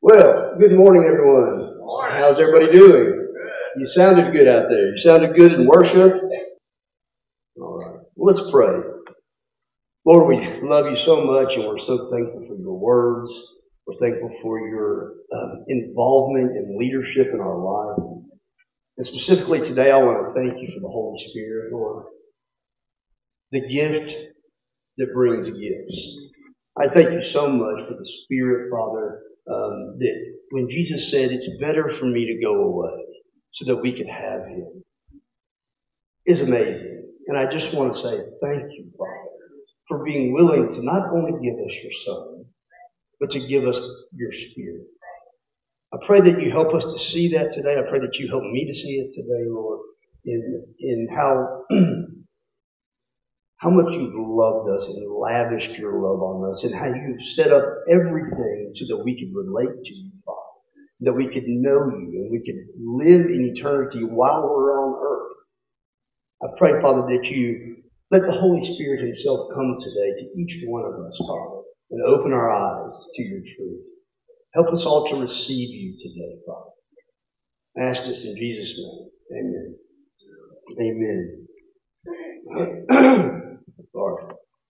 Well, good morning, everyone. Morning. How's everybody doing? Good. You sounded good out there. You sounded good in worship. All right. Well, let's pray. Lord, we love you so much, and we're so thankful for your words. We're thankful for your involvement and leadership in our life. And specifically today, I want to thank you for the Holy Spirit, Lord. The gift that brings gifts. I thank you so much for the Spirit, Father, that when Jesus said, it's better for me to go away so that we could have him, is amazing. And I just want to say thank you, Father, for being willing to not only give us your Son, but to give us your Spirit. I pray that you help us to see that today. I pray that you help me to see it today, Lord, in how much you've loved us and lavished your love on us, and how you've set up everything so that we could relate to you, Father, that we could know you, and we could live in eternity while we're on earth. I pray, Father, that you let the Holy Spirit himself come today to each one of us, Father, and open our eyes to your truth. Help us all to receive you today, Father. I ask this in Jesus' name. Amen. Amen. Sorry.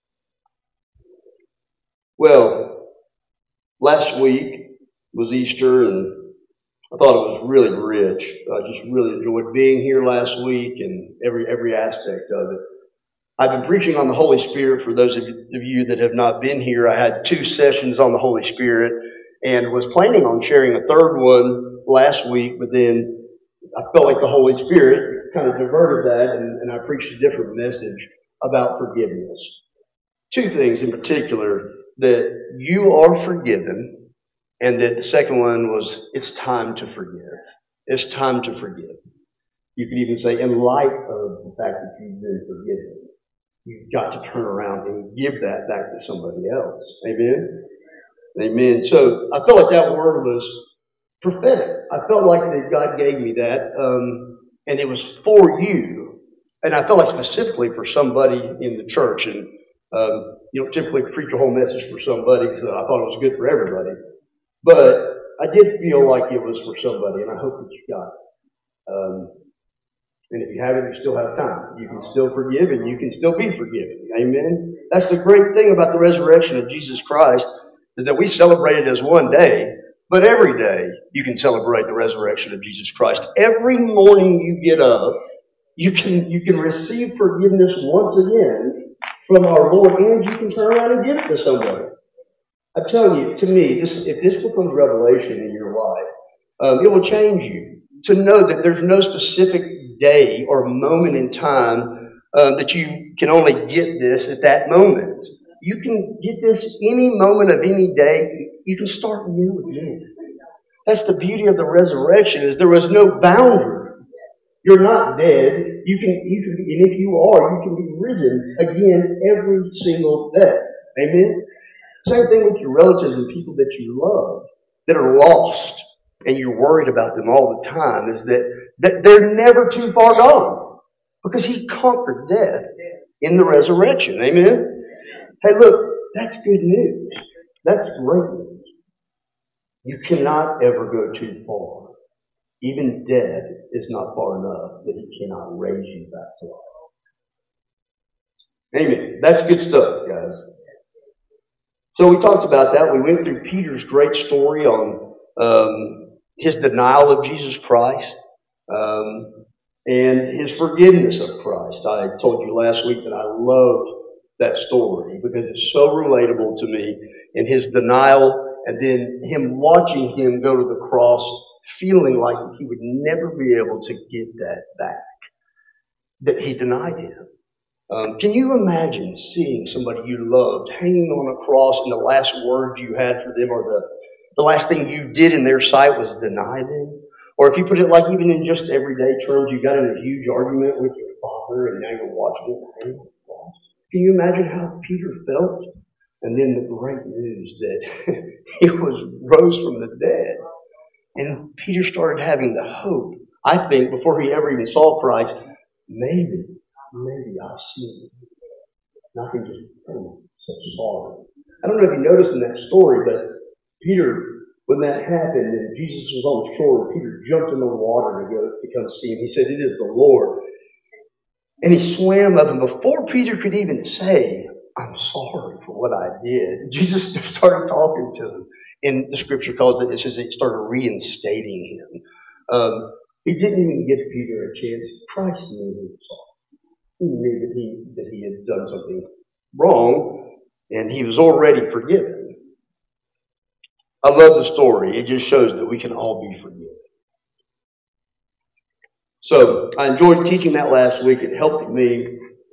Well, last week was Easter, and I thought it was really rich. I just really enjoyed being here last week and every aspect of it. I've been preaching on the Holy Spirit for those of you that have not been here. I had 2 sessions on the Holy Spirit and was planning on sharing a third one last week, but then I felt like the Holy Spirit kind of diverted that, and I preached a different message about forgiveness. 2 things in particular, that you are forgiven, and that the second one was, it's time to forgive. It's time to forgive. You could even say, in light of the fact that you've been forgiven, you've got to turn around and give that back to somebody else. Amen? Amen. So I felt like that word was prophetic. I felt like that God gave me that, and it was for you. And I felt like specifically for somebody in the church. And you don't typically preach a whole message for somebody, so I thought it was good for everybody. But I did feel like it was for somebody, and I hope that you got it. And if you haven't, you still have time. You can still forgive, and you can still be forgiven. Amen? That's the great thing about the resurrection of Jesus Christ, is that we celebrate it as one day, but every day you can celebrate the resurrection of Jesus Christ. Every morning you get up, you can receive forgiveness once again from our Lord, and you can turn around and give it to somebody. I'm telling you, to me, if this becomes revelation in your life, it will change you to know that there's no specific day or moment in time that you can only get this at that moment. You can get this any moment of any day. You can start new again. That's the beauty of the resurrection, is there was no boundary. You're not dead. You can, and if you are, you can be risen again every single day. Amen? Same thing with your relatives and people that you love that are lost, and you're worried about them all the time, is that they're never too far gone, because he conquered death in the resurrection. Amen? Hey, look, that's good news. That's great news. You cannot ever go too far. Even death is not far enough that he cannot raise you back to life. Amen. That's good stuff, guys. So we talked about that. We went through Peter's great story on his denial of Jesus Christ and his forgiveness of Christ. I told you last week that I loved that story because it's so relatable to me, in his denial, and then him watching him go to the cross, feeling like he would never be able to get that back, that he denied him. Can you imagine seeing somebody you loved hanging on a cross, and the last word you had for them, or the last thing you did in their sight was deny them? Or if you put it like even in just everyday terms, you got in a huge argument with your father and now you're watching him hang on the cross. Can you imagine how Peter felt? And then the great news that he rose from the dead. And Peter started having the hope, I think, before he ever even saw Christ, maybe I'll see him. And I can just feel such sorrow. I don't know if you noticed in that story, but Peter when that happened and Jesus was on the shore and Peter jumped in the water to come see him, he said, "It is the Lord." And he swam up, and before Peter could even say, "I'm sorry for what I did," Jesus started talking to him. And the scripture calls it, it says he started reinstating him. He didn't even give Peter a chance. Christ knew he was sorry. He knew that he had done something wrong, and he was already forgiven. I love the story. It just shows that we can all be forgiven. So I enjoyed teaching that last week. It helped me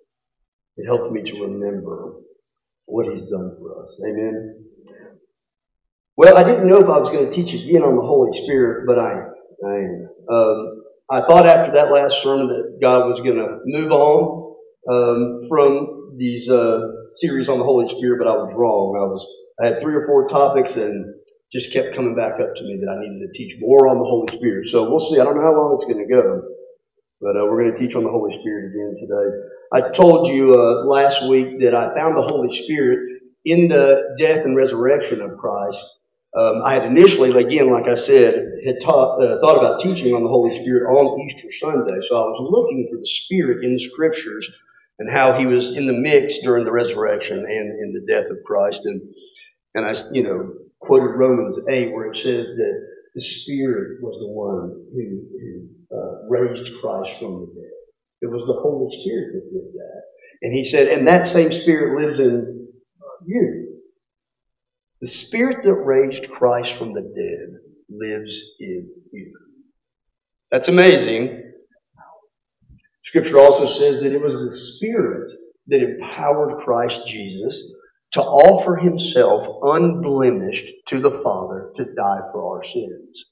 to remember what he's done for us. Amen. Well, I didn't know if I was going to teach again on the Holy Spirit, but I am. I thought after that last sermon that God was going to move on from these series on the Holy Spirit, but I was wrong. I had 3 or 4 topics and just kept coming back up to me that I needed to teach more on the Holy Spirit. So we'll see. I don't know how long it's going to go, but we're going to teach on the Holy Spirit again today. I told you last week that I found the Holy Spirit in the death and resurrection of Christ. I had initially, again, like I said, had thought about teaching on the Holy Spirit on Easter Sunday. So I was looking for the Spirit in the Scriptures and how he was in the mix during the resurrection and in the death of Christ. And I, quoted Romans 8 where it says that the Spirit was the one who raised Christ from the dead. It was the Holy Spirit that did that. And he said, and that same Spirit lives in you. The Spirit that raised Christ from the dead lives in you. That's amazing. Scripture also says that it was the Spirit that empowered Christ Jesus to offer himself unblemished to the Father to die for our sins.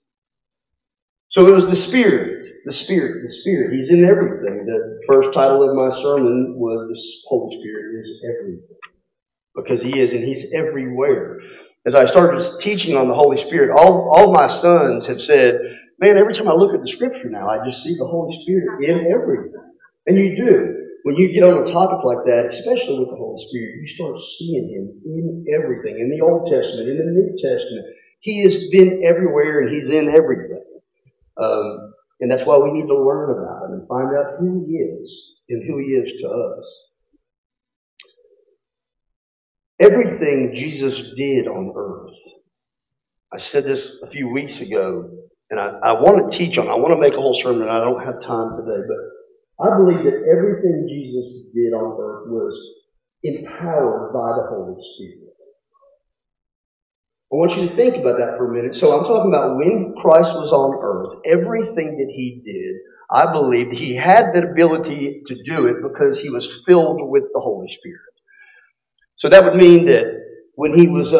So it was the Spirit, the Spirit, the Spirit. He's in everything. The first title of my sermon was "The Holy Spirit is Everything." Because he is, and he's everywhere. As I started teaching on the Holy Spirit, all my sons have said, "Man, every time I look at the Scripture now, I just see the Holy Spirit in everything." And you do. When you get on a topic like that, especially with the Holy Spirit, you start seeing him in everything. In the Old Testament, in the New Testament. He has been everywhere and he's in everything. And that's why we need to learn about him and find out who he is and who he is to us. Everything Jesus did on earth. I said this a few weeks ago, and I want to teach on it. I want to make a whole sermon. I don't have time today, but I believe that everything Jesus did on earth was empowered by the Holy Spirit. I want you to think about that for a minute. So I'm talking about when Christ was on earth, everything that he did, I believe he had the ability to do it because he was filled with the Holy Spirit. So that would mean that when he was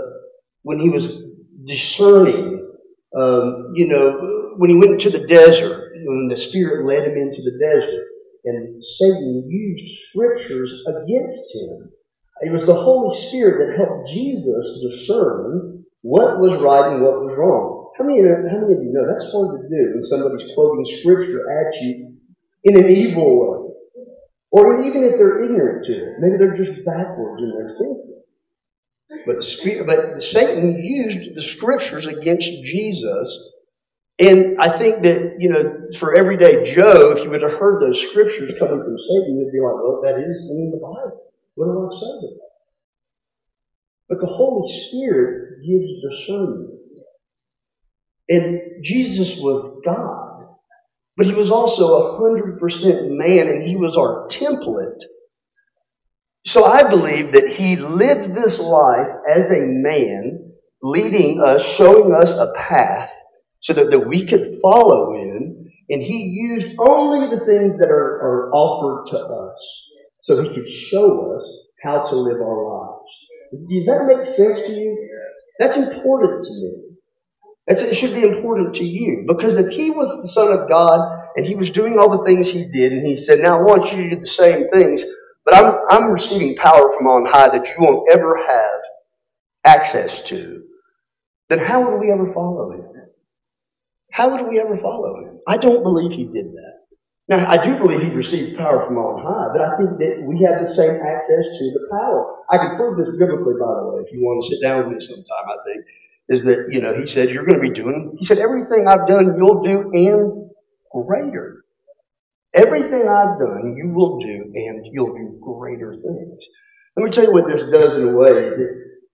discerning, when he went into the desert, when the Spirit led him into the desert, and Satan used scriptures against him. It was the Holy Spirit that helped Jesus discern what was right and what was wrong. How many of you know that's hard to do when somebody's quoting scripture at you in an evil way? Or even if they're ignorant to it. Maybe they're just backwards in their thinking. But Satan used the scriptures against Jesus. And I think that, for everyday Joe, if you would have heard those scriptures coming from Satan, you'd be like, well, that is in the Bible. What do I say to that? But the Holy Spirit gives discernment. And Jesus was God. But he was also 100% man, and he was our template. So I believe that he lived this life as a man, leading us, showing us a path so that we could follow in. And he used only the things that are offered to us so he could show us how to live our lives. Does that make sense to you? That's important to me. It should be important to you. Because if he was the Son of God and he was doing all the things he did, and he said, now I want you to do the same things, but I'm receiving power from on high that you won't ever have access to, then how would we ever follow him? How would we ever follow him? I don't believe he did that. Now, I do believe he received power from on high, but I think that we have the same access to the power. I can prove this biblically, by the way, if you want to sit down with me sometime, I think. is that, he said, you're going to be doing, he said, everything I've done, you'll do and greater. Everything I've done, you will do and you'll do greater things. Let me tell you what this does in a way.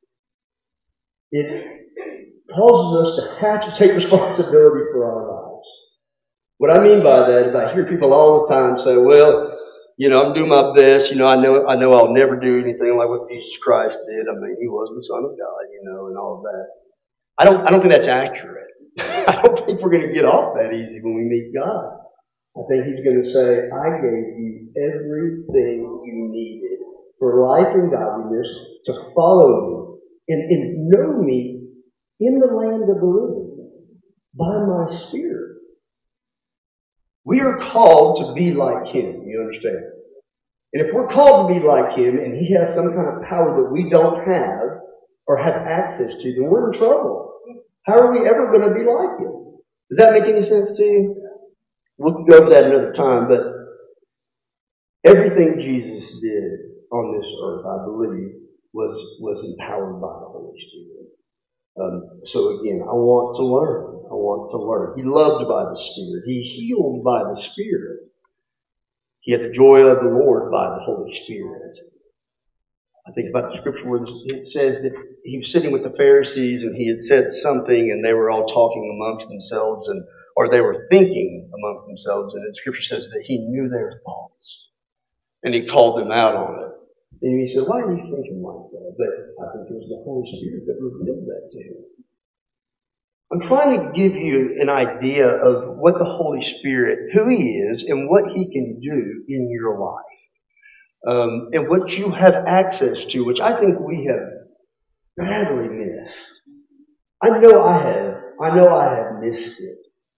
It causes us to have to take responsibility for our lives. What I mean by that is I hear people all the time say, well, I'm doing my best. I know I'll never do anything like what Jesus Christ did. I mean, he was the Son of God, and all of that. I don't think that's accurate. I don't think we're going to get off that easy when we meet God. I think he's going to say, I gave you everything you needed for life and godliness to follow me and know me in the land of the living by my Spirit. We are called to be like him, you understand? And if we're called to be like him and he has some kind of power that we don't have or have access to, then we're in trouble. How are we ever going to be like him? Does that make any sense to you? We'll go over that another time, but everything Jesus did on this earth, I believe, was empowered by the Holy Spirit. So again, I want to learn. I want to learn. He loved by the Spirit. He healed by the Spirit. He had the joy of the Lord by the Holy Spirit. I think about the scripture where it says that he was sitting with the Pharisees and he had said something and they were all talking amongst themselves or they were thinking amongst themselves, and the scripture says that he knew their thoughts. And he called them out on it. And he said, why are you thinking like that? But I think it was the Holy Spirit that revealed that to him. I'm trying to give you an idea of what the Holy Spirit, who he is, and what he can do in your life. And what you have access to, which I think we have badly missed. I know I have missed it.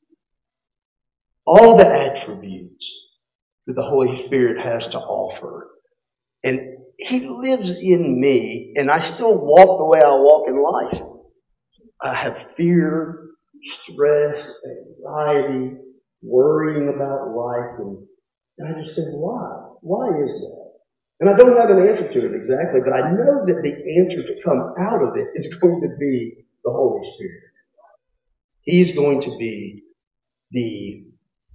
All the attributes that the Holy Spirit has to offer. And he lives in me, and I still walk the way I walk in life. I have fear, stress, anxiety, worrying about life, and I just think, why? Why is that? And I don't have an answer to it exactly, but I know that the answer to come out of it is going to be the Holy Spirit. He's going to be the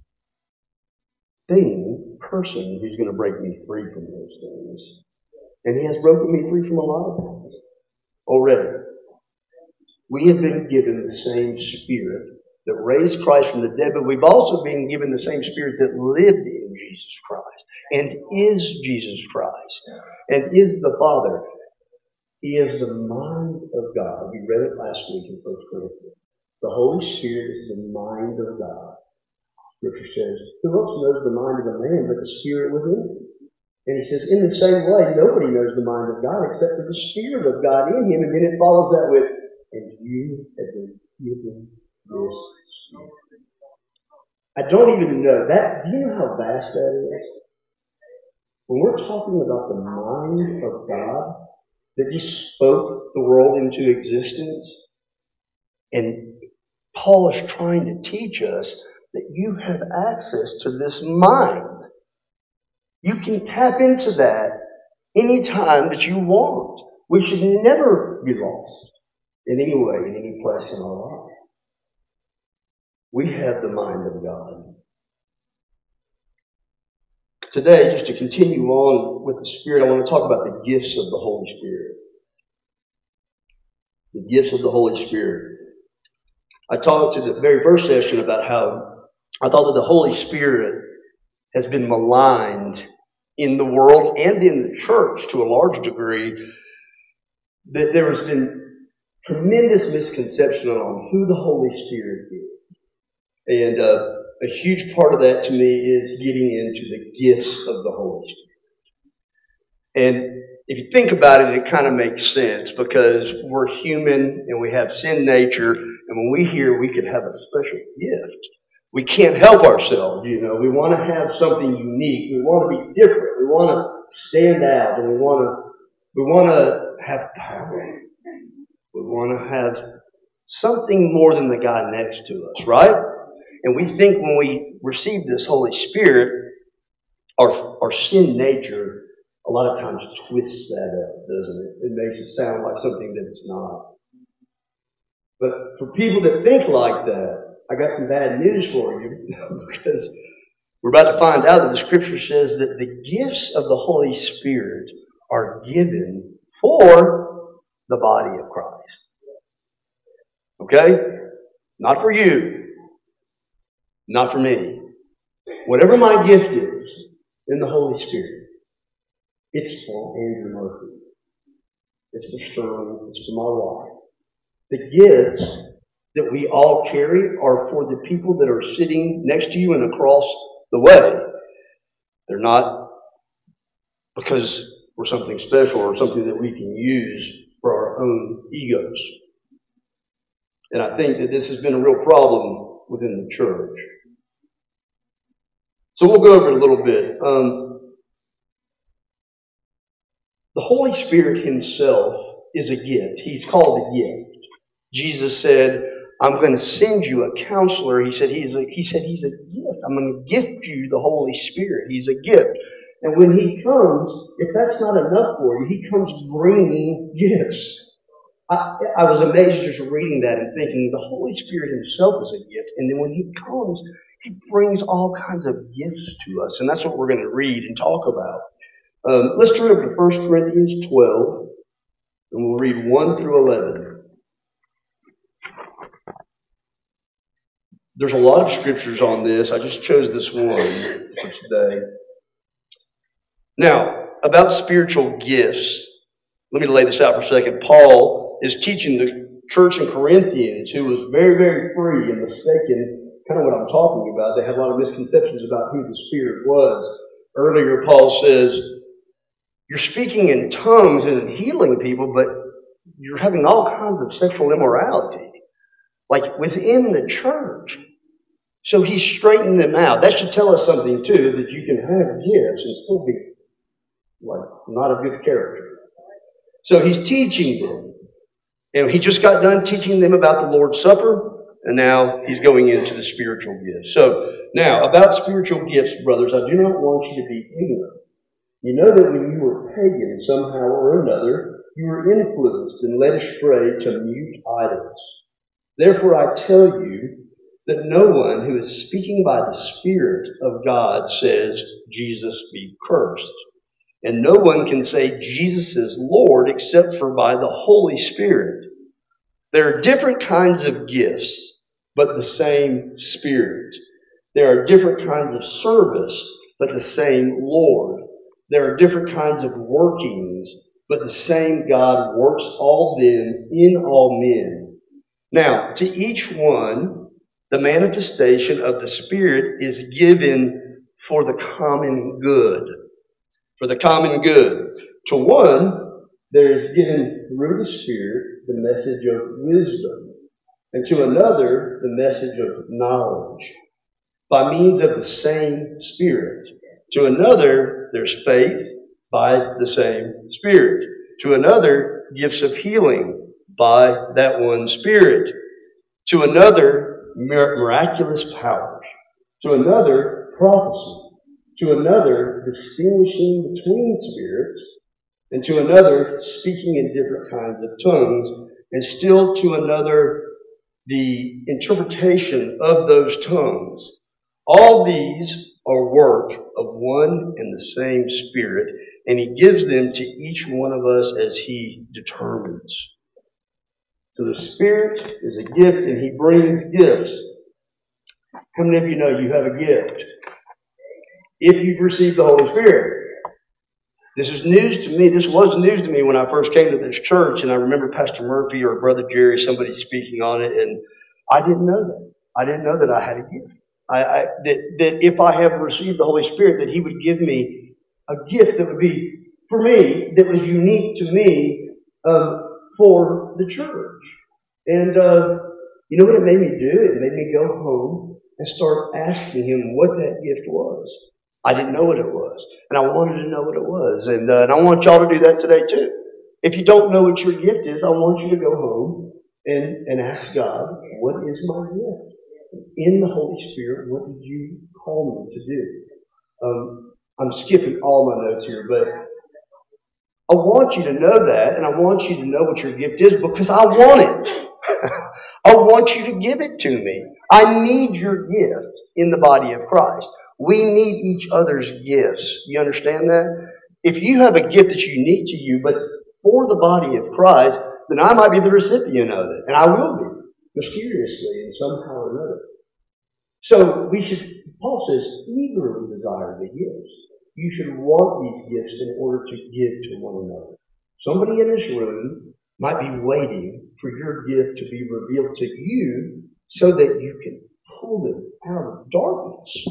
person who's going to break me free from those things. And he has broken me free from a lot of things already. We have been given the same Spirit that raised Christ from the dead, but we've also been given the same Spirit that lived in Jesus Christ and is Jesus Christ and is the Father. He is the mind of God. We read it last week in 1 Corinthians. The Holy Spirit is the mind of God. Scripture says, who else knows the mind of a man but the Spirit within him? And he says, in the same way, nobody knows the mind of God except for the Spirit of God in him. And then it follows that with, and you have been given this Spirit. I don't even know that. Do you know how vast that is? When we're talking about the mind of God that just spoke the world into existence, and Paul is trying to teach us that you have access to this mind. You can tap into that anytime that you want. We should never be lost in any way, in any place in our life. We have the mind of God. Today, just to continue on with the Spirit, I want to talk about the gifts of the Holy Spirit. The gifts of the Holy Spirit. I talked to the very first session about how I thought that the Holy Spirit has been maligned in the world and in the church to a large degree. That there has been tremendous misconception on who the Holy Spirit is. And a huge part of that to me is getting into the gifts of the Holy Spirit. And if you think about it, it kind of makes sense because we're human and we have sin nature. And when we hear we could have a special gift, we can't help ourselves, We want to have something unique. We want to be different. We want to stand out, and we want to have power. We want to have something more than the guy next to us, right? And we think when we receive this Holy Spirit, our sin nature a lot of times twists that up, doesn't it? It makes it sound like something that it's not. But for people that think like that, I got some bad news for you because we're about to find out that the Scripture says that the gifts of the Holy Spirit are given for the body of Christ. Okay? Not for you. Not for me. Whatever my gift is in the Holy Spirit, it's for Andrew Murphy. It's for Sterling. It's for my wife. The gifts that we all carry are for the people that are sitting next to you and across the way. They're not because we're something special or something that we can use for our own egos. And I think that this has been a real problem within the church. So we'll go over it a little bit. The Holy Spirit himself is a gift. He's called a gift. Jesus said, I'm going to send you a counselor. He said he's a gift. I'm going to gift you the Holy Spirit. He's a gift. And when he comes, if that's not enough for you, he comes bringing gifts. I was amazed just reading that and thinking the Holy Spirit himself is a gift. And then when he comes, he brings all kinds of gifts to us. And that's what we're going to read and talk about. Let's turn over to 1 Corinthians 12, and we'll read 1 through 11. There's a lot of scriptures on this. I just chose this one for today. Now, about spiritual gifts, let me lay this out for a second. Paul is teaching the church in Corinthians, who was very, very free and mistaken, kind of what I'm talking about. They had a lot of misconceptions about who the Spirit was. Earlier, Paul says, you're speaking in tongues and healing people, but you're having all kinds of sexual immorality, like within the church. So he's straightening them out. That should tell us something, too, that you can have gifts and still be, not a good character. So he's teaching them. And he just got done teaching them about the Lord's Supper, and now he's going into the spiritual gifts. So, now, about spiritual gifts, brothers, I do not want you to be ignorant. You know that when you were pagan somehow or another, you were influenced and led astray to mute idols. Therefore I tell you that no one who is speaking by the Spirit of God says, Jesus be cursed. And no one can say Jesus is Lord except for by the Holy Spirit. There are different kinds of gifts, but the same Spirit. There are different kinds of service, but the same Lord. There are different kinds of workings, but the same God works all them in all men. Now, to each one, the manifestation of the Spirit is given for the common good. For the common good. To one, there is given through the Spirit the message of wisdom, and to another, the message of knowledge, by means of the same Spirit. To another, there's faith by the same Spirit. To another, gifts of healing by that one Spirit. To another, miraculous powers. To another, prophecy. To another, distinguishing between spirits. And to another, speaking in different kinds of tongues. And still to another, the interpretation of those tongues. All these are work of one and the same Spirit, and He gives them to each one of us as He determines. So the Spirit is a gift, and He brings gifts. How many of you know you have a gift? If you've received the Holy Spirit. This is news to me. This was news to me when I first came to this church, and I remember Pastor Murphy or Brother Jerry, somebody speaking on it, and I didn't know that. I didn't know that I had a gift. That if I have received the Holy Spirit, that He would give me a gift that would be, for me, that was unique to me for the church. And you know what it made me do? It made me go home and start asking Him what that gift was. I didn't know what it was, and I wanted to know what it was. And I want y'all to do that today too. If you don't know what your gift is, I want you to go home and ask God, what is my gift? In the Holy Spirit, what did you call me to do? I'm skipping all my notes here, but I want you to know that, and I want you to know what your gift is because I want it. I want you to give it to me. I need your gift in the body of Christ. We need each other's gifts. You understand that? If you have a gift that's unique to you, but for the body of Christ, then I might be the recipient of it. And I will be, mysteriously, in somehow or another. So we should, Paul says, eagerly desire the gifts. You should want these gifts in order to give to one another. Somebody in this room might be waiting for your gift to be revealed to you so that you can pull them out of darkness.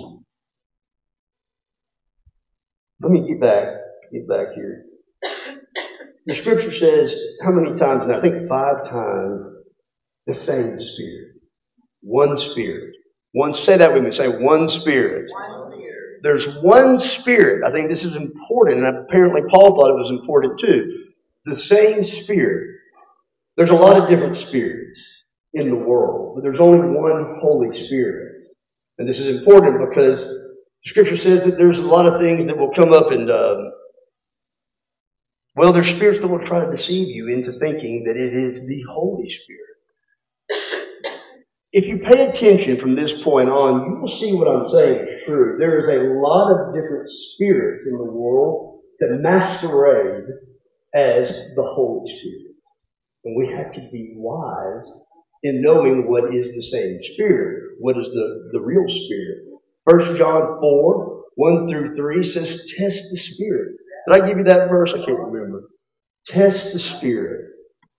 Let me get back here. The scripture says, how many times now? I think 5 times, the same Spirit. One Spirit. Say that with me. Say one Spirit. There's one Spirit. I think this is important, and apparently Paul thought it was important too. The same Spirit. There's a lot of different spirits in the world, but there's only one Holy Spirit. And this is important because the Scripture says that there's a lot of things that will come up and, there's spirits that will try to deceive you into thinking that it is the Holy Spirit. If you pay attention from this point on, you will see what I'm saying is true. There is a lot of different spirits in the world that masquerade as the Holy Spirit. And we have to be wise in knowing what is the same Spirit, what is the real Spirit. 1 John 4, 1 through 3 says, test the Spirit. Did I give you that verse? I can't remember. Test the Spirit.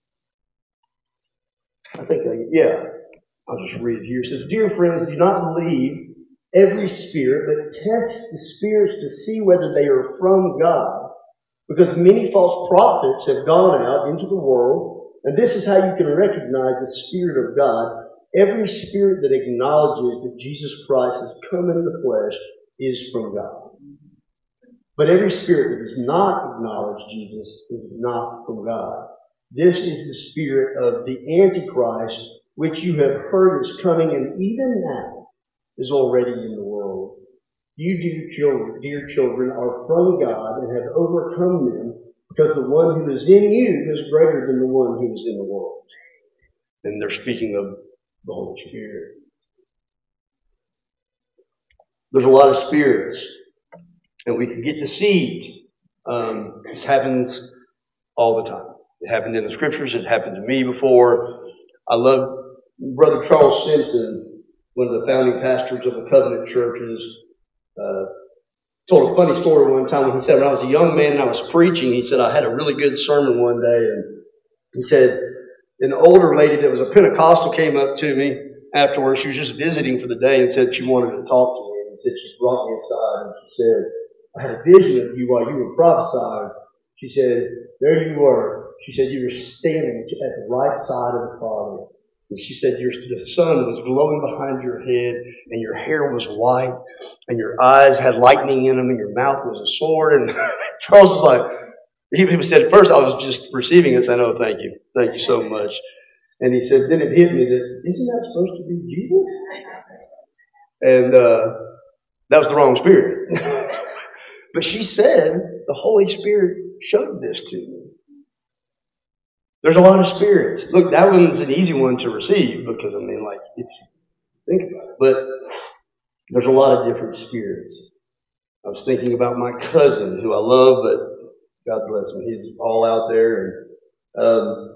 I'll just read it here. It says, dear friends, do not believe every spirit, but test the spirits to see whether they are from God. Because many false prophets have gone out into the world, and this is how you can recognize the Spirit of God. Every spirit that acknowledges that Jesus Christ has come in the flesh is from God. But every spirit that does not acknowledge Jesus is not from God. This is the spirit of the Antichrist, which you have heard is coming, and even now is already in the world. You, dear children, are from God and have overcome them, because the one who is in you is greater than the one who is in the world. And they're speaking of the Holy Spirit. There's a lot of spirits, and we can get deceived. This happens all the time. It happened in the Scriptures. It happened to me before. I love Brother Charles Simpson, one of the founding pastors of the Covenant churches. Told a funny story one time when he said, when I was a young man and I was preaching, he said, I had a really good sermon one day, and he said, an older lady that was a Pentecostal came up to me afterwards. She was just visiting for the day and said she wanted to talk to me. And said she brought me aside and she said, I had a vision of you while you were prophesying. She said, there you were. She said, you were standing at the right side of the Father. And she said, the sun was glowing behind your head, and your hair was white, and your eyes had lightning in them, and your mouth was a sword. And Charles was like, he said, at first I was just receiving it, saying, oh, thank you so much. And he said, then it hit me that, isn't that supposed to be Jesus? And that was the wrong spirit. But she said, the Holy Spirit showed this to me. There's a lot of spirits. Look, that one's an easy one to receive because, think about it. But there's a lot of different spirits. I was thinking about my cousin, who I love, but God bless him, he's all out there. And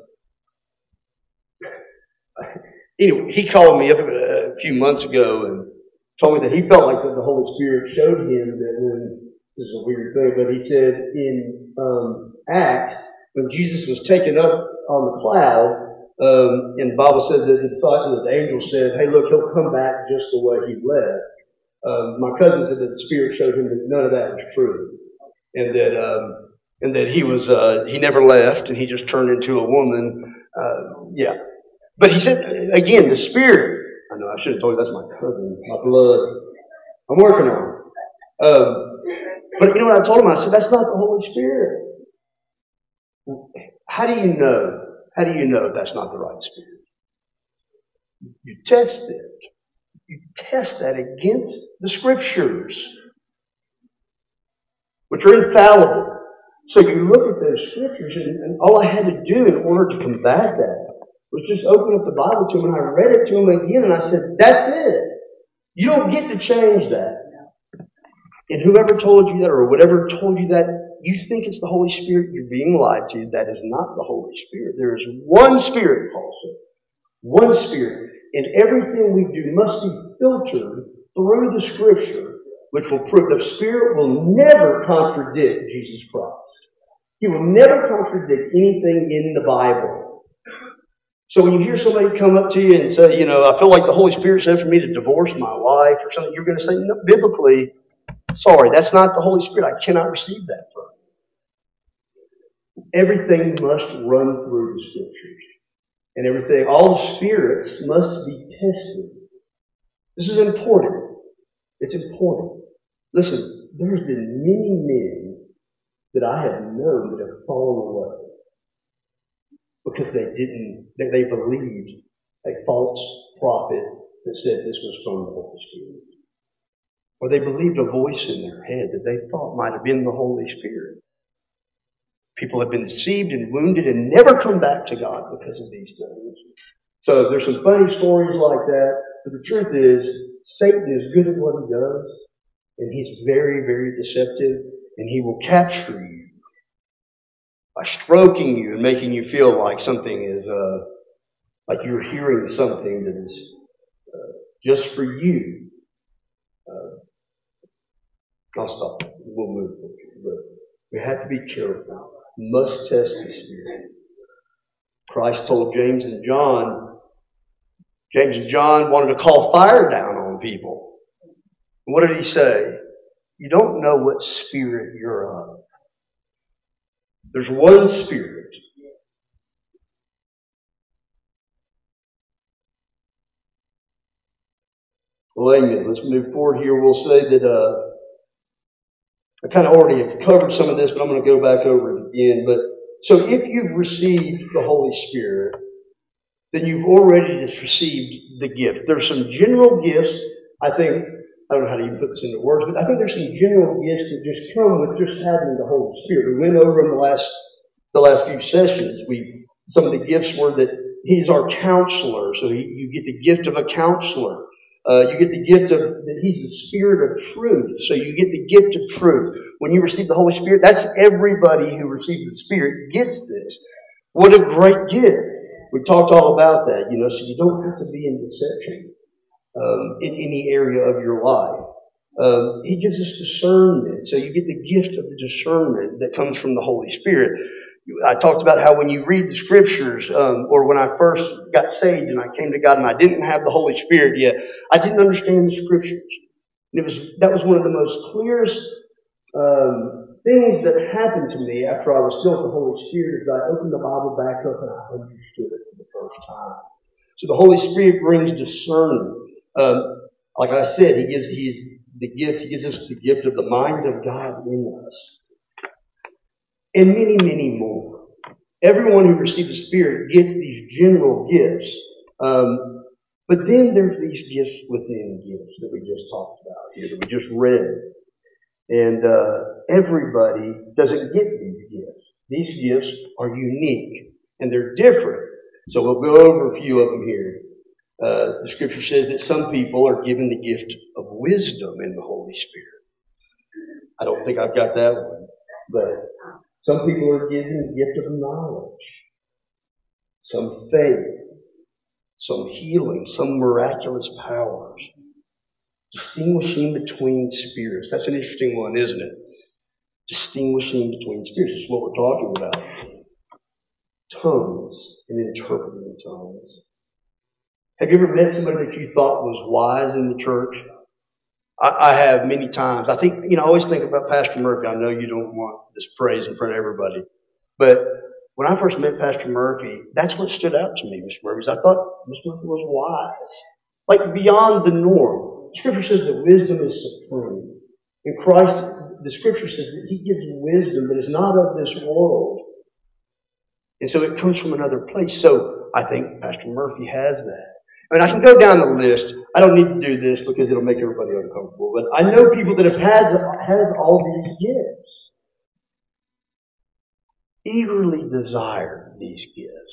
anyway, he called me up a few months ago and told me that he felt like that the Holy Spirit showed him that when, this is a weird thing, but he said in Acts, when Jesus was taken up on the cloud, and the Bible said that the angel said, hey, look, he'll come back just the way he left. My cousin said that the Spirit showed him that none of that was true. And that he never left, and he just turned into a woman. But he said, again, the Spirit, I know I should have told you that's my cousin, my blood. I'm working on it. But you know what I told him? I said, that's not the Holy Spirit. How do you know? How do you know that's not the right spirit? You test it. You test that against the Scriptures, which are infallible. So you look at those Scriptures, and all I had to do in order to combat that was just open up the Bible to him, and I read it to him again, and I said, that's it. You don't get to change that. And whoever told you that, or whatever told you that, you think it's the Holy Spirit, you're being lied to. That is not the Holy Spirit. There is one Spirit, Paul said. One Spirit. And everything we do must be filtered through the Scripture, which will prove the Spirit will never contradict Jesus Christ. He will never contradict anything in the Bible. So when you hear somebody come up to you and say, I feel like the Holy Spirit said for me to divorce my wife or something, you're going to say, no, biblically, sorry, that's not the Holy Spirit. I cannot receive that from you. Everything must run through the Scriptures. And everything, all the spirits must be tested. This is important. It's important. Listen, there's been many men that I have known that have fallen away because they believed a false prophet that said this was from the Holy Spirit. Or they believed a voice in their head that they thought might have been the Holy Spirit. People have been deceived and wounded and never come back to God because of these things. So there's some funny stories like that. But the truth is, Satan is good at what he does. And he's very, very deceptive. And he will capture you by stroking you and making you feel like something is, like you're hearing something that is just for you. I'll stop. We'll move forward. But we have to be careful. Must test the Spirit. Christ told James and John wanted to call fire down on people. What did he say? You don't know what spirit you're of. There's one Spirit. Well, amen. Let's move forward here. We'll say that I kind of already have covered some of this, but I'm going to go back over it again. But so if you've received the Holy Spirit, then you've already just received the gift. There's some general gifts, I don't know how to even put this into words, but I think there's some general gifts that just come with just having the Holy Spirit. We went over them the last few sessions. Some of the gifts were that He's our counselor, so you get the gift of a counselor. You get the gift of that He's the Spirit of truth, so you get the gift of truth. When you receive the Holy Spirit, that's everybody who receives the Spirit gets this. What a great gift! We've talked all about that, so you don't have to be in deception in any area of your life. He gives us discernment, so you get the gift of the discernment that comes from the Holy Spirit. I talked about how when you read the Scriptures, or when I first got saved and I came to God and I didn't have the Holy Spirit yet, I didn't understand the Scriptures. That was one of the most clearest things that happened to me after I was filled with the Holy Spirit is I opened the Bible back up and I understood it for the first time. So the Holy Spirit brings discernment. Like I said, He gives us the gift of the mind of God in us. And many, many more. Everyone who receives the Spirit gets these general gifts. But then there's these gifts within gifts that we just talked about here, that we just read. And everybody doesn't get these gifts. These gifts are unique and they're different. So we'll go over a few of them here. The Scripture says that some people are given the gift of wisdom in the Holy Spirit. I don't think I've got that one. But some people are given the gift of knowledge, some faith, some healing, some miraculous powers. Distinguishing between spirits. That's an interesting one, isn't it? Distinguishing between spirits is what we're talking about. Tongues and interpreting tongues. Have you ever met somebody that you thought was wise in the church? I have many times. I think, I always think about Pastor Murphy. I know you don't want this praise in front of everybody. But when I first met Pastor Murphy, that's what stood out to me, Mr. Murphy. I thought Mr. Murphy was wise. Like beyond the norm. Scripture says that wisdom is supreme. In Christ, the Scripture says that He gives wisdom that is not of this world. And so it comes from another place. So I think Pastor Murphy has that. I mean, I can go down the list. I don't need to do this because it'll make everybody uncomfortable. But I know people that have had all these gifts. Eagerly desire these gifts.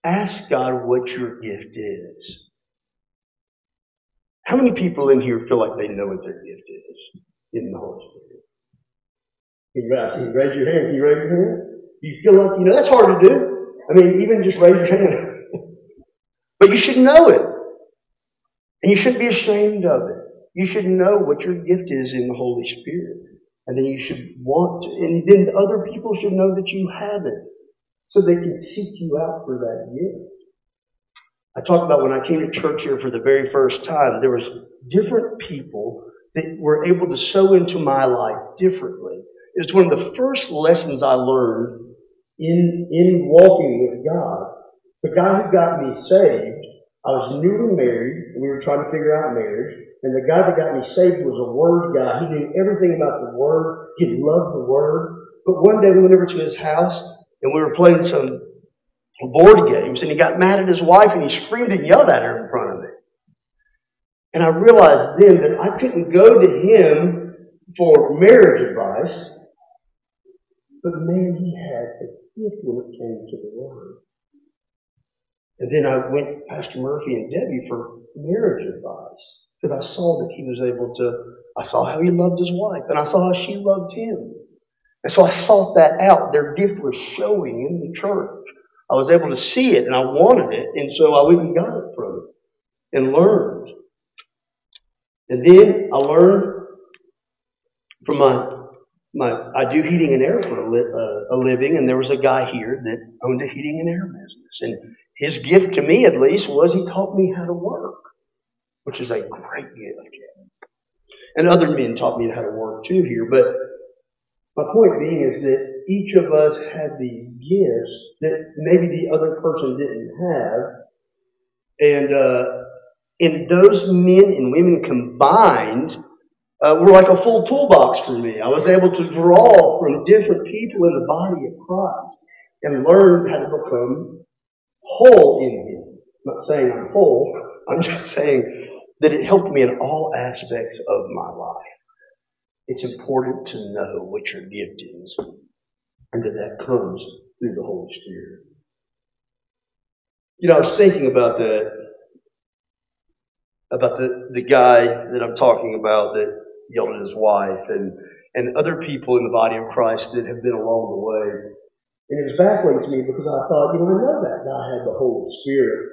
Ask God what your gift is. How many people in here feel like they know what their gift is in the Holy Spirit? Can you raise your hand? Can you raise your hand? Do you feel like you know? That's hard to do. I mean, even just raise your hand. But you should know it. And you shouldn't be ashamed of it. You should know what your gift is in the Holy Spirit. And then you should want to, and then other people should know that you have it. So they can seek you out for that gift. I talked about when I came to church here for the very first time, there was different people that were able to sow into my life differently. It was one of the first lessons I learned in walking with God. The guy who got me saved, I was newly married, and we were trying to figure out marriage, and the guy that got me saved was a Word guy. He knew everything about the Word. He loved the Word. But one day we went over to his house, and we were playing some board games, and he got mad at his wife, and he screamed and yelled at her in front of me. And I realized then that I couldn't go to him for marriage advice, but man, he had a gift when it came to the Word. And then I went to Pastor Murphy and Debbie for marriage advice, because I saw that he was able to, I saw how he loved his wife, and I saw how she loved him. And so I sought that out. Their gift was showing in the church. I was able to see it, and I wanted it, and so I went and got it from him and learned. And then I learned from I do heating and air for a living, and there was a guy here that owned a heating and air business. And his gift to me, at least, was he taught me how to work, which is a great gift. And other men taught me how to work too here. But my point being is that each of us had these gifts that maybe the other person didn't have. And those men and women combined were like a full toolbox for me. I was able to draw from different people in the body of Christ and learn how to become whole in Him. I'm not saying I'm whole. I'm just saying that it helped me in all aspects of my life. It's important to know what your gift is, and that comes through the Holy Spirit. You know, I was thinking about that, about the guy that I'm talking about that yelled at his wife, and other people in the body of Christ that have been along the way. And it was baffling to me because I thought, I know that guy had the Holy Spirit.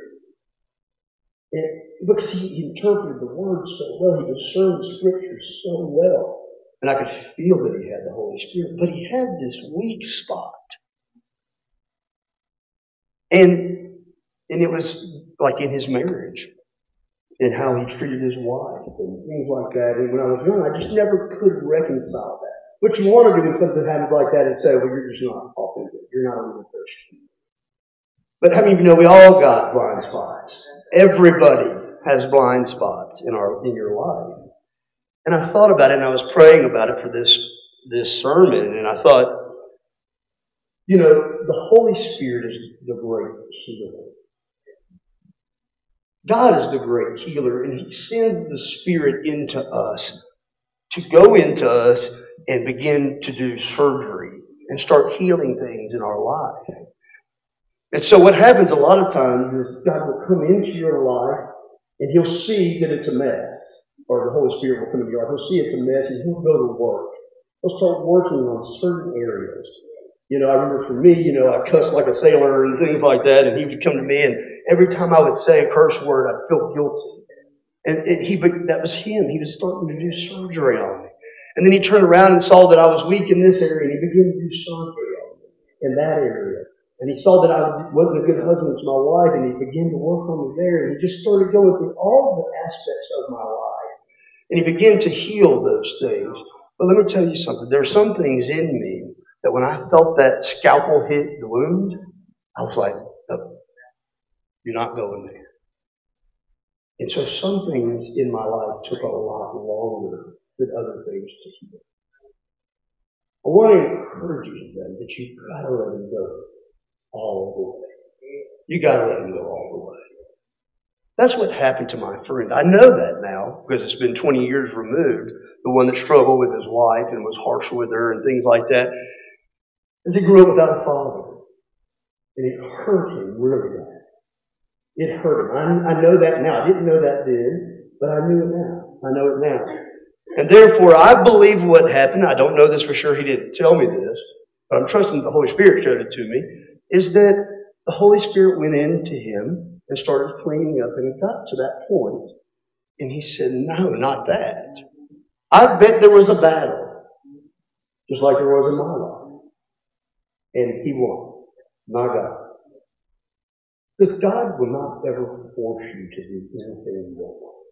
And because he interpreted the Word so well, he discerned the Scriptures so well. And I could feel that he had the Holy Spirit. But he had this weak spot. And it was like in his marriage. And how he treated his wife and things like that. And when I was young, I just never could reconcile that. What you want to do when something happens like that is say, well, you're just not authentic. You're not a real Christian. But how many of you know we all got blind spots? Everybody has blind spots in your life. And I thought about it, and I was praying about it for this sermon, and I thought, the Holy Spirit is the great healer. God is the great healer, and He sends the Spirit into us to go into us and begin to do surgery and start healing things in our life. And so what happens a lot of times is God will come into your life and He'll see that it's a mess. Or the Holy Spirit will come into your life. He'll see it's a mess and He'll go to work. He'll start working on certain areas. I remember for me, I cussed like a sailor and things like that, and He would come to me, and every time I would say a curse word, I'd feel guilty. And that was Him. He was starting to do surgery on me. And then He turned around and saw that I was weak in this area, and He began to do surgery on me in that area. And He saw that I wasn't a good husband to my wife, and He began to work on me there. And He just started going through all the aspects of my life. And He began to heal those things. But let me tell you something. There are some things in me that when I felt that scalpel hit the wound, I was like, no, you're not going there. And so some things in my life took a lot longer than other things to heal. I want to encourage you then that you've got to let Him go all the way. You got to let Him go all the way. That's what happened to my friend. I know that now because it's been 20 years removed. The one that struggled with his wife and was harsh with her and things like that. And he grew up without a father. And it hurt him really bad. It hurt him. I know that now. I didn't know that then, but I knew it now. I know it now. And therefore, I believe what happened, I don't know this for sure, he didn't tell me this, but I'm trusting the Holy Spirit showed it to me, is that the Holy Spirit went into him and started cleaning up and got to that point. And he said, no, not that. I bet there was a battle, just like there was in my life. And he won. My God. Because God will not ever force you to do anything you don't want.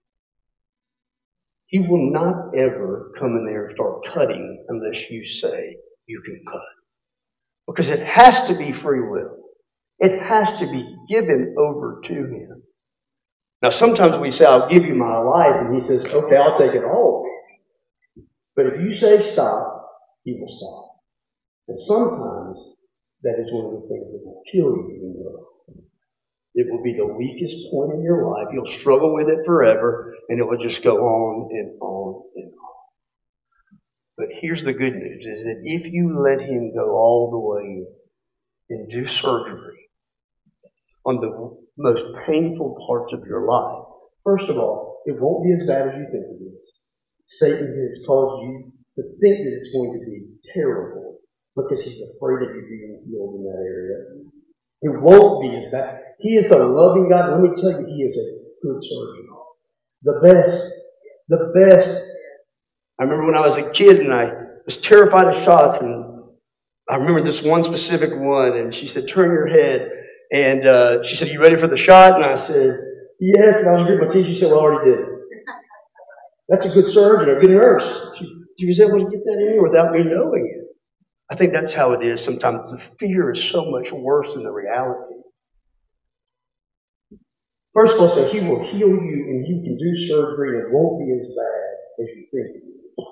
He will not ever come in there and start cutting unless you say you can cut. Because it has to be free will. It has to be given over to Him. Now sometimes we say, I'll give you my life, and He says, okay, I'll take it all. But if you say stop, He will stop. And sometimes that is one of the things that will kill you in your life. It will be the weakest point in your life. You'll struggle with it forever, and it will just go on and on and on. But here's the good news, is that if you let Him go all the way and do surgery on the most painful parts of your life, first of all, it won't be as bad as you think it is. Satan has caused you to think that it's going to be terrible because he's afraid of you being healed in that area. It won't be as bad. He is a loving God. Let me tell you, He is a good surgeon. The best. The best. I remember when I was a kid and I was terrified of shots, and I remember this one specific one, and she said, turn your head. And she said, you ready for the shot? And I said, yes. And I was gritting my teeth. She said, well, I already did it. That's a good surgeon, a good nurse. She was able to get that in here without me knowing it. I think that's how it is sometimes. The fear is so much worse than the reality. First of all, so He will heal you and you can do surgery and it won't be as bad as you think it is.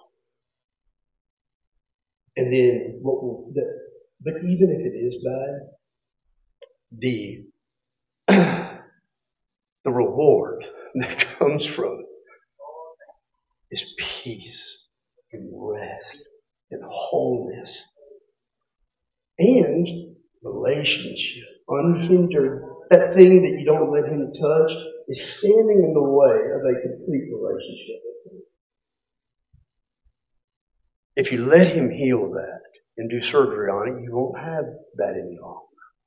And then, but even if it is bad, the reward that comes from it is peace and rest and wholeness and relationship, unhindered. That thing that you don't let Him touch is standing in the way of a complete relationship with Him. If you let Him heal that and do surgery on it, you won't have that any longer.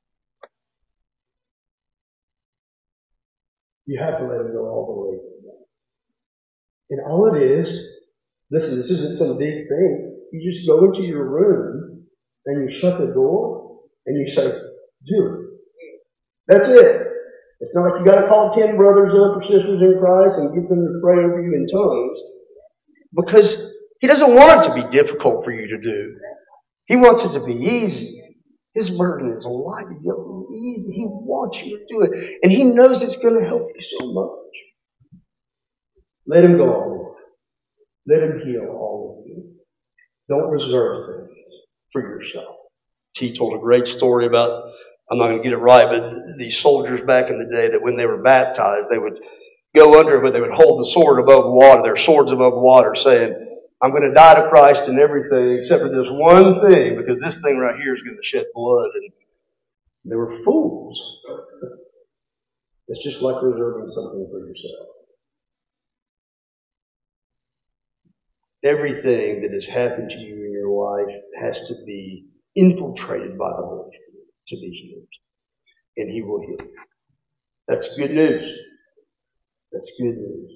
You have to let Him go all the way. And all it is, listen, this isn't some big thing. You just go into your room and you shut the door and you say, do it. That's it. It's not like you got to call 10 brothers up or sisters in Christ and get them to pray over you in tongues. Because He doesn't want it to be difficult for you to do. He wants it to be easy. His burden is light, easy. He wants you to do it. And He knows it's going to help you so much. Let Him go all the way. Let Him heal all of you. Don't reserve things for yourself. T told a great story about, I'm not going to get it right, but these soldiers back in the day that when they were baptized, they would go under, but they would hold the sword above water, their swords above water, saying, I'm going to die to Christ and everything except for this one thing, because this thing right here is going to shed blood. And they were fools. It's just like reserving something for yourself. Everything that has happened to you in your life has to be infiltrated by the Holy Spirit to be healed. And He will heal you. That's good news. That's good news.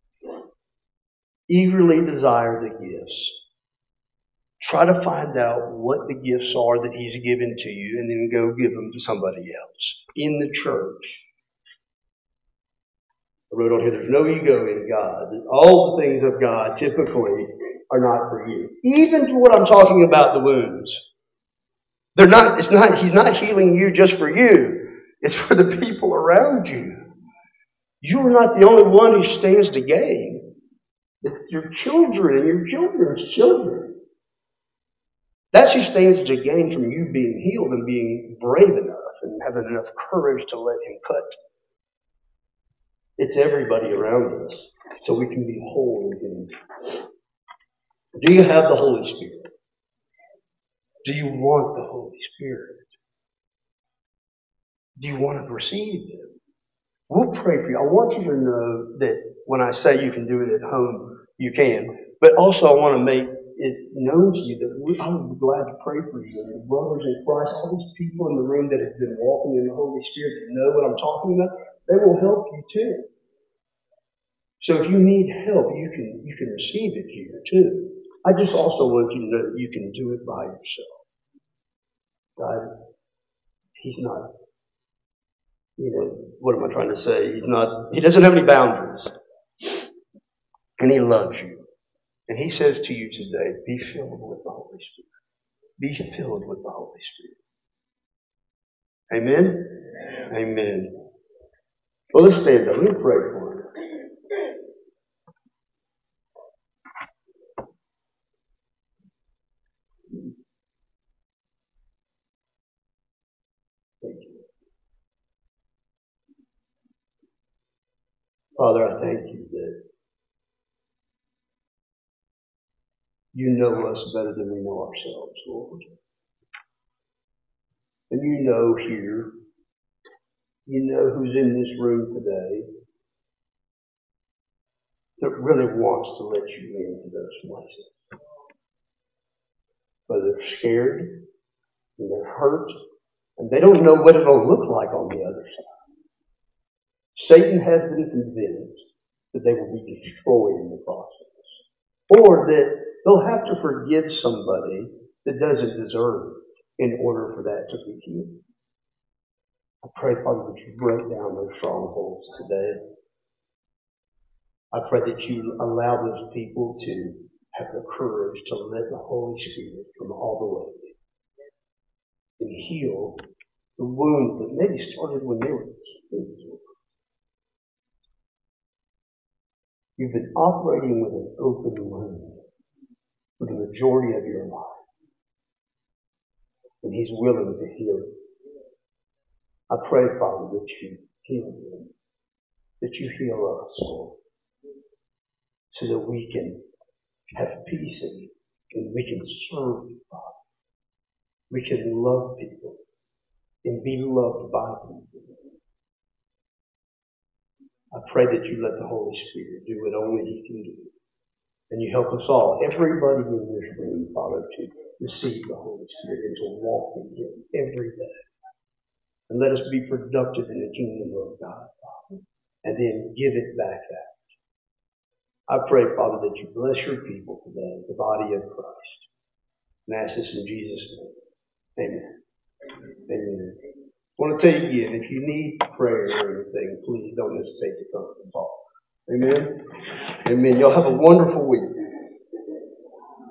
Eagerly desire the gifts. Try to find out what the gifts are that He's given to you and then go give them to somebody else in the church. I wrote on here, there's no ego in God. All the things of God typically are not for you. Even to what I'm talking about, the wounds. He's not healing you just for you. It's for the people around you. You're not the only one who stands to gain. It's your children and your children's children. That's who stands to gain from you being healed and being brave enough and having enough courage to let Him cut. It's everybody around us, so we can be whole in Him. Do you have the Holy Spirit? Do you want the Holy Spirit? Do you want to receive Him? We'll pray for you. I want you to know that when I say you can do it at home, you can. But also I want to make it known to you that I would be glad to pray for you. And the brothers in Christ, all these people in the room that have been walking in the Holy Spirit that know what I'm talking about, they will help you too. So if you need help, you can receive it here too. I just also want you to know that you can do it by yourself. God, He's not, what am I trying to say? He doesn't have any boundaries. And He loves you. And He says to you today, be filled with the Holy Spirit. Be filled with the Holy Spirit. Amen? Amen. Well, let's stand up. Let me pray for you. Thank you. Father, I thank you that you know us better than we know ourselves, Lord. And you know here, you know who's in this room today that really wants to let you into those places. But they're scared and they're hurt and they don't know what it'll look like on the other side. Satan has been convinced that they will be destroyed in the process. Or that they'll have to forgive somebody that doesn't deserve it in order for that to be healed. I pray, Father, that you break down those strongholds today. I pray that you allow those people to have the courage to let the Holy Spirit come all the way and heal the wounds that maybe started when they were kids. You've been operating with an open wound for the majority of your life. And He's willing to heal it. I pray, Father, that you heal them, that you heal us, Lord, so that we can have peace in you, and we can serve you, Father. We can love people and be loved by people. I pray that you let the Holy Spirit do what only He can do. And you help us all, everybody in this room, Father, to receive the Holy Spirit and to walk in Him every day. And let us be productive in the kingdom of God, Father, and then give it back out. I pray, Father, that you bless your people today, the body of Christ. And ask this in Jesus' name. Amen. Amen. I want to tell you again, if you need prayer or anything, please don't hesitate to come and talk. Amen. Amen. Y'all have a wonderful week.